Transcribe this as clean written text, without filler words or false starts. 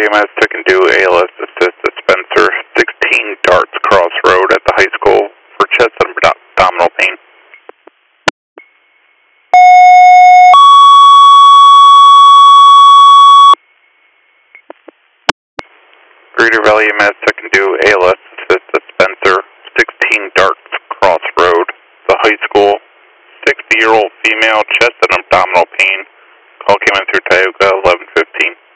Valley EMS can do ALS assist at Spencer, 16 Darts Cross Road at the high school for chest and abdominal pain. Greater Valley EMS can do ALS assist at Spencer, 16 Darts Cross Road, the high school, 60-year-old female chest and abdominal pain. Call came in through Tioga 1115.